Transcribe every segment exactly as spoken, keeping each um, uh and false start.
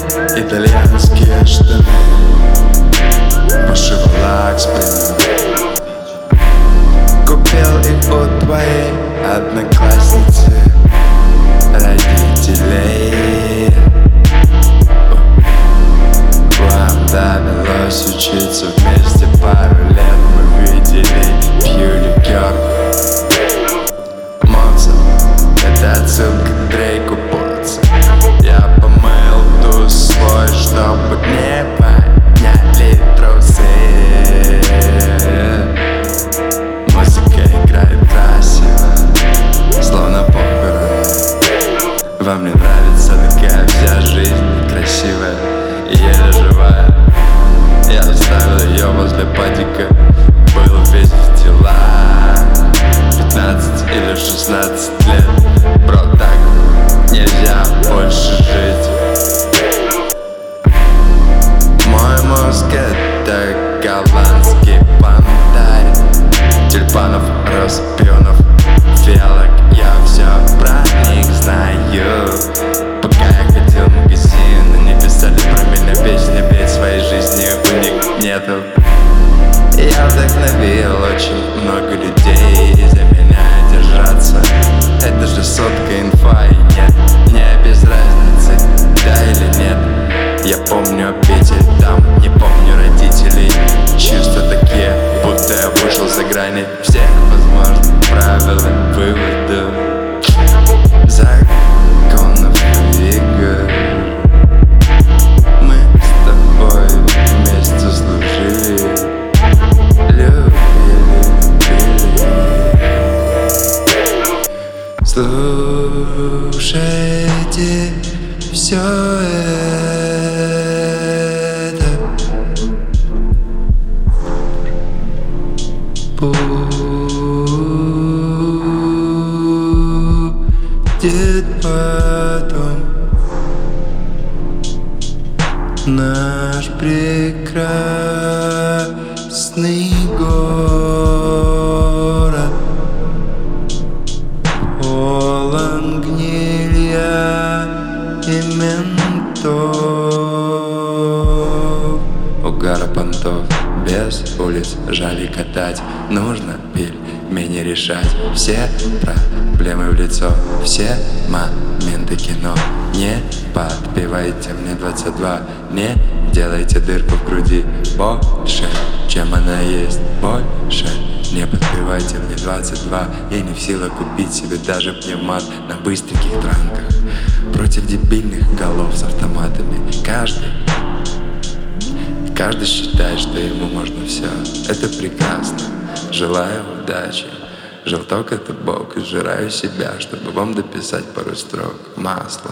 итальянские штаны, пошива лак с премиум. Купил их у твоей одноклассницы родителей. Вам довелось учиться вместе пару лет. Мы видели пью ликер. Моцарт — это отсылка к Дрейку Потца. Я помыл туз свой, чтобы не подняли трусы. Музыка играет красиво, словно похороны. Вам не нравится такая вся жизнь красивая и еле живая. Я оставил ее возле падика, был весь в дела. Пятнадцать или шестнадцать лет, бро, так нельзя больше жить. Мой мозг — это голландский пантарь. Тюльпанов, роз, пионов, фиалок, я все про них знаю. Пока я ходил в магазин, они писали про меня песни, ведь своей жизни у них нету. Я вдохновил очень много людей за меня держаться. Это же сотка инфа, и нет, мне без разницы, да или нет. Я помню обитель там, не помню родителей. Чувства такие, будто я вышел за грани всех возможных правил и выводов, законов игр. Мы с тобой вместе служили, любили, любили. Слушайте все это. Будет потом наш прекрасный город, полон гнилья и ментов, угара понтов, без улиц жаль катать. Нужно пельмени решать, все проблемы в лицо, все моменты кино. Не подпевайте мне двадцать два, не делайте дырку в груди больше, чем она есть, больше. Не подпевайте мне двадцать два, я не в силах купить себе даже пневмат на быстреньких транках. Против дебильных голов с автоматами каждый Каждый считает, что ему можно все. Это прекрасно. Желаю удачи. Желток — это Бог. Изжираю себя, чтобы вам дописать пару строк. Масло.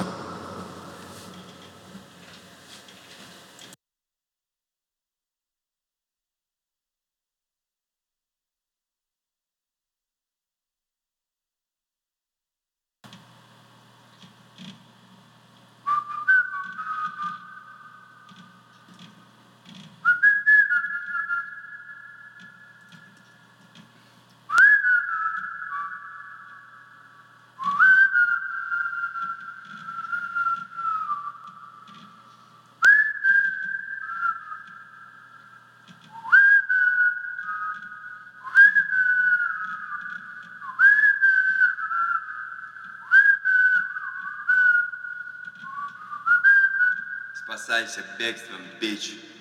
Спасайся бегством, бич.